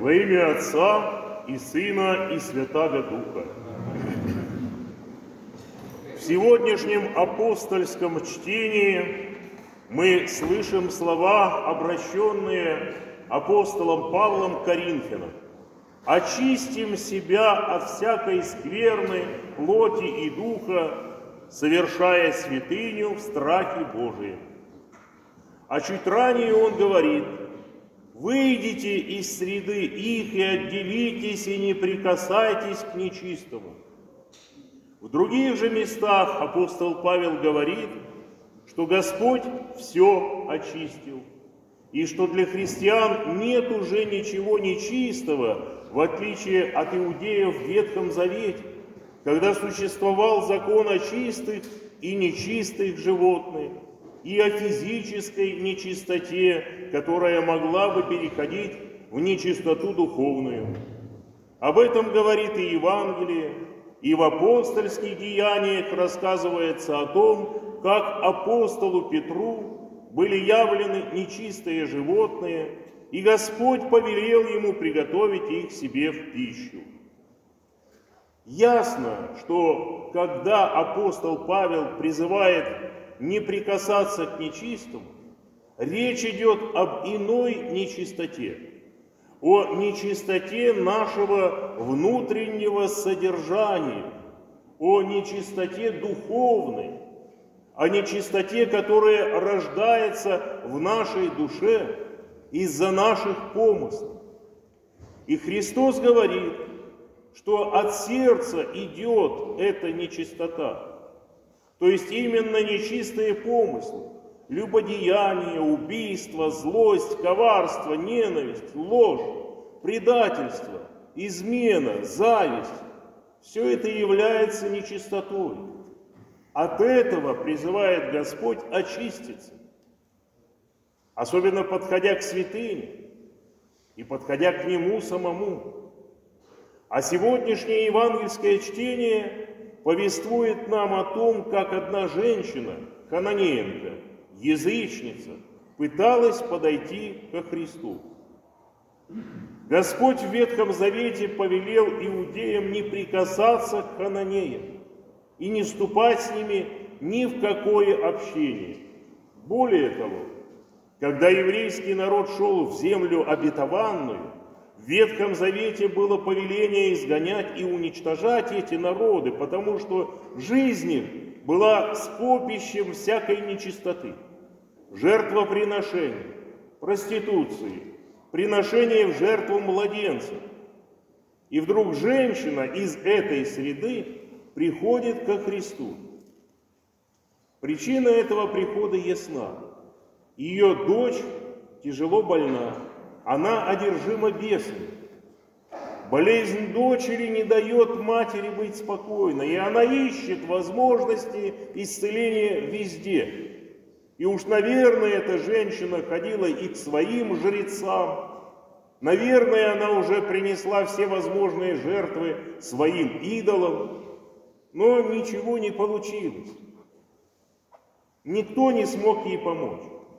Во имя Отца и Сына и Святаго Духа. В сегодняшнем апостольском чтении мы слышим слова, обращенные апостолом Павлом к Коринфянам. «Очистим себя от всякой скверны, плоти и духа, совершая святыню в страхе Божием». А чуть ранее он говорит: «Выйдите из среды их и отделитесь, и не прикасайтесь к нечистому». В других же местах апостол Павел говорит, что Господь все очистил, и что для христиан нет уже ничего нечистого, в отличие от иудеев в Ветхом Завете, когда существовал закон о чистых и нечистых животных, и о физической нечистоте, которая могла бы переходить в нечистоту духовную. Об этом говорит и Евангелие, и в апостольских деяниях рассказывается о том, как апостолу Петру были явлены нечистые животные, и Господь повелел ему приготовить их себе в пищу. Ясно, что когда апостол Павел призывает не прикасаться к нечистому, речь идет об иной нечистоте, о нечистоте нашего внутреннего содержания, о нечистоте духовной, о нечистоте, которая рождается в нашей душе из-за наших помыслов. И Христос говорит, что от сердца идет эта нечистота. То есть именно нечистые помыслы, любодеяние, убийство, злость, коварство, ненависть, ложь, предательство, измена, зависть – все это является нечистотой. От этого призывает Господь очиститься, особенно подходя к святыне и подходя к Нему самому. А сегодняшнее евангельское чтение повествует нам о том, как одна женщина, хананеянка, язычница, пыталась подойти ко Христу. Господь в Ветхом Завете повелел иудеям не прикасаться к хананеям и не вступать с ними ни в какое общение. Более того, когда еврейский народ шел в землю обетованную, в Ветхом Завете было повеление изгонять и уничтожать эти народы, потому что жизнь их была скопищем всякой нечистоты. Жертвоприношения, проституции, приношение в жертву младенцев. И вдруг женщина из этой среды приходит ко Христу. Причина этого прихода ясна. Ее дочь тяжело больна. Она одержима бесами. Болезнь дочери не дает матери быть спокойной, и она ищет возможности исцеления везде. И уж, наверное, эта женщина ходила и к своим жрецам. Наверное, она уже принесла все возможные жертвы своим идолам, но ничего не получилось. Никто не смог ей помочь.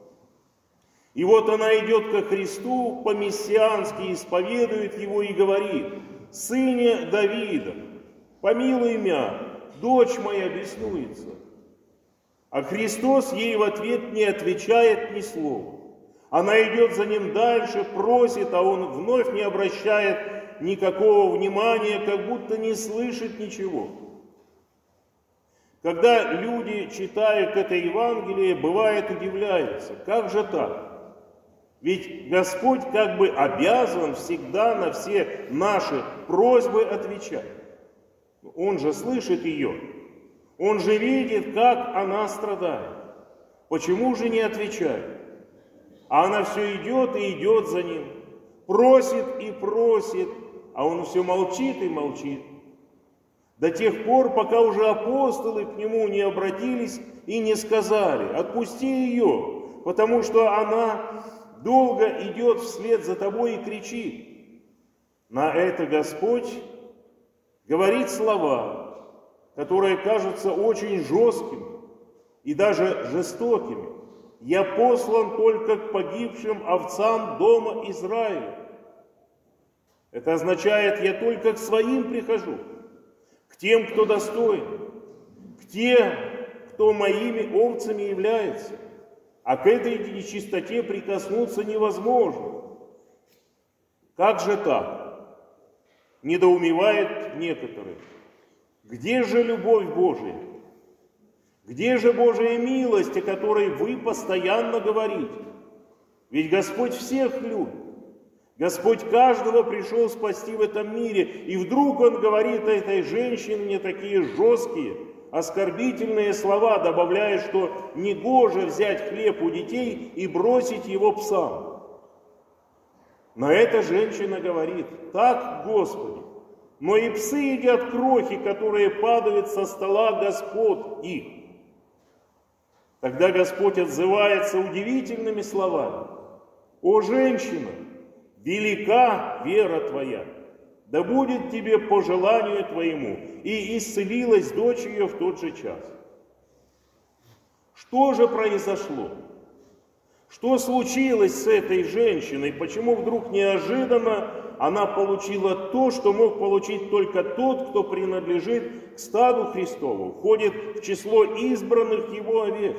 И вот она идет ко Христу, по-мессиански исповедует Его и говорит: «Сыне Давида, помилуй меня, дочь моя беснуется». А Христос ей в ответ не отвечает ни слова. Она идет за Ним дальше, просит, а Он вновь не обращает никакого внимания, как будто не слышит ничего. Когда люди читают это Евангелие, бывает удивляются: как же так? Ведь Господь как бы обязан всегда на все наши просьбы отвечать. Он же слышит ее, Он же видит, как она страдает. Почему же не отвечает? А она все идет и идет за Ним, просит и просит, а Он все молчит и молчит. До тех пор, пока уже апостолы к Нему не обратились и не сказали: «Отпусти ее, потому что она долго идет вслед за тобой и кричит». На это Господь говорит слова, которые кажутся очень жесткими и даже жестокими. «Я послан только к погибшим овцам дома Израиля». Это означает, я только к своим прихожу, к тем, кто достоин, к тем, кто моими овцами является. А к этой нечистоте прикоснуться невозможно. Как же так? Недоумевают некоторые. Где же любовь Божия? Где же Божия милость, о которой вы постоянно говорите? Ведь Господь всех любит. Господь каждого пришел спасти в этом мире. И вдруг Он говорит этой женщине такие жесткие, оскорбительные слова, добавляя, что негоже взять хлеб у детей и бросить его псам. На это женщина говорит: так, Господи, но и псы едят крохи, которые падают со стола господ их. Тогда Господь отзывается удивительными словами: о, женщина, велика вера твоя, да будет тебе по желанию твоему, и исцелилась дочь ее в тот же час. Что же произошло? Что случилось с этой женщиной? Почему вдруг неожиданно она получила то, что мог получить только тот, кто принадлежит к стаду Христову, входит в число избранных Его овец?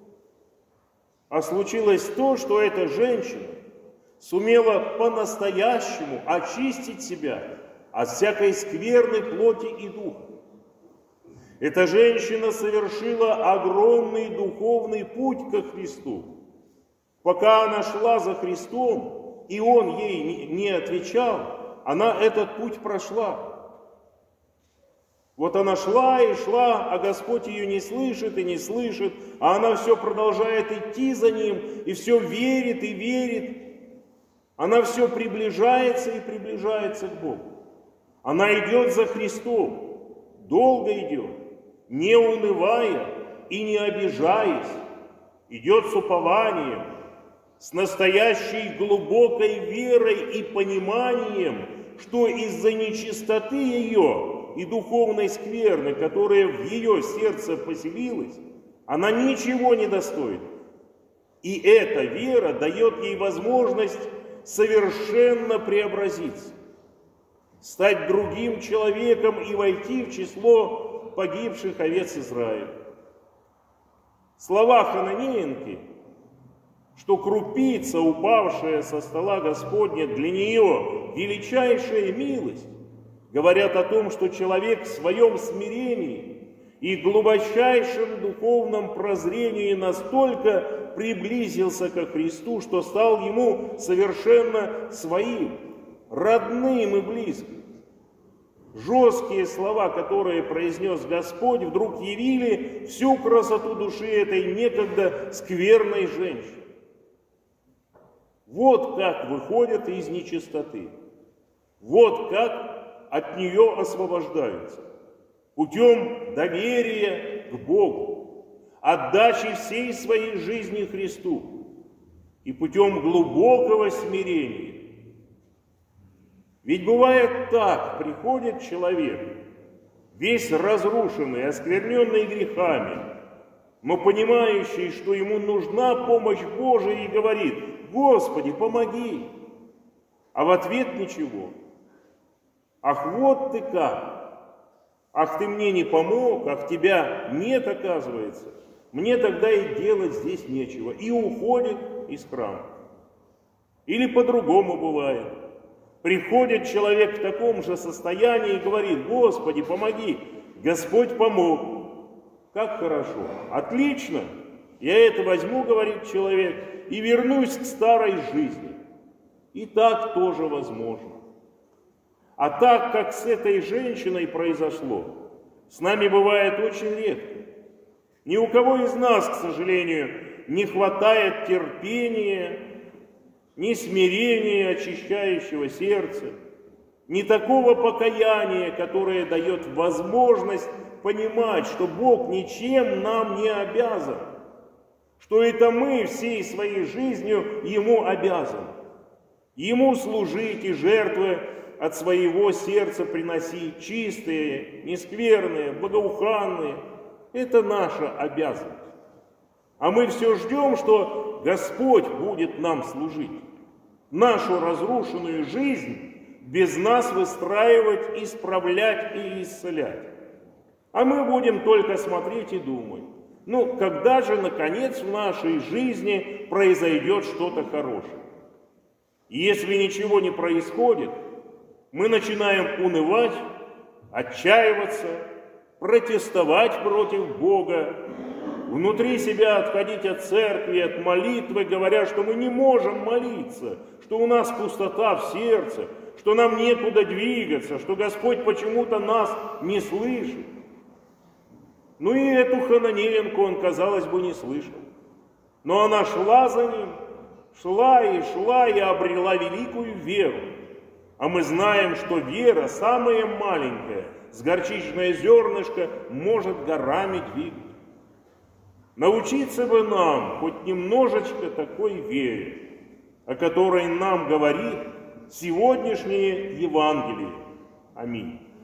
А случилось то, что эта женщина сумела по-настоящему очистить себя от всякой скверной плоти и духа. Эта женщина совершила огромный духовный путь ко Христу. Пока она шла за Христом, и Он ей не отвечал, она этот путь прошла. Вот она шла и шла, а Господь ее не слышит и не слышит, а она все продолжает идти за Ним, и все верит и верит. Она все приближается и приближается к Богу. Она идет за Христом, долго идет, не унывая и не обижаясь, идет с упованием, с настоящей глубокой верой и пониманием, что из-за нечистоты ее и духовной скверны, которая в ее сердце поселилась, она ничего не достоит. И эта вера дает ей возможность совершенно преобразиться, стать другим человеком и войти в число погибших овец Израиля. Слова Хананеенки, что крупица, упавшая со стола Господня, для нее величайшая милость, говорят о том, что человек в своем смирении и глубочайшем духовном прозрении настолько приблизился ко Христу, что стал Ему совершенно своим, родным и близким. Жесткие слова, которые произнес Господь, вдруг явили всю красоту души этой некогда скверной женщины. Вот как выходят из нечистоты, вот как от нее освобождаются. Путем доверия к Богу, отдачи всей своей жизни Христу и путем глубокого смирения. Ведь бывает так, приходит человек, весь разрушенный, оскверненный грехами, но понимающий, что ему нужна помощь Божия, и говорит: Господи, помоги. А в ответ ничего. Ах, вот ты как! Ах, ты мне не помог, ах, тебя нет, оказывается. Мне тогда и делать здесь нечего. И уходит из храма. Или по-другому бывает. Приходит человек в таком же состоянии и говорит: Господи, помоги. Господь помог. Как хорошо. Отлично. Я это возьму, говорит человек, и вернусь к старой жизни. И так тоже возможно. А так, как с этой женщиной произошло, с нами бывает очень редко. Ни у кого из нас, к сожалению, не хватает терпения, ни смирения, очищающего сердца, ни такого покаяния, которое дает возможность понимать, что Бог ничем нам не обязан, что это мы всей своей жизнью Ему обязаны. Ему служить и жертвы от своего сердца приносить, чистые, нескверные, благоуханные. Это наша обязанность. А мы все ждем, что Господь будет нам служить. Нашу разрушенную жизнь без нас выстраивать, исправлять и исцелять. А мы будем только смотреть и думать, когда же, наконец, в нашей жизни произойдет что-то хорошее? И если ничего не происходит, мы начинаем унывать, отчаиваться, протестовать против Бога, внутри себя отходить от церкви, от молитвы, говоря, что мы не можем молиться, что у нас пустота в сердце, что нам некуда двигаться, что Господь почему-то нас не слышит. И эту Хананеенку он, казалось бы, не слышал. Но она шла за ним, шла и обрела великую веру. А мы знаем, что вера, самая маленькая, с горчичное зернышко, может горами двигать. Научиться бы нам хоть немножечко такой вере, о которой нам говорит сегодняшнее Евангелие. Аминь.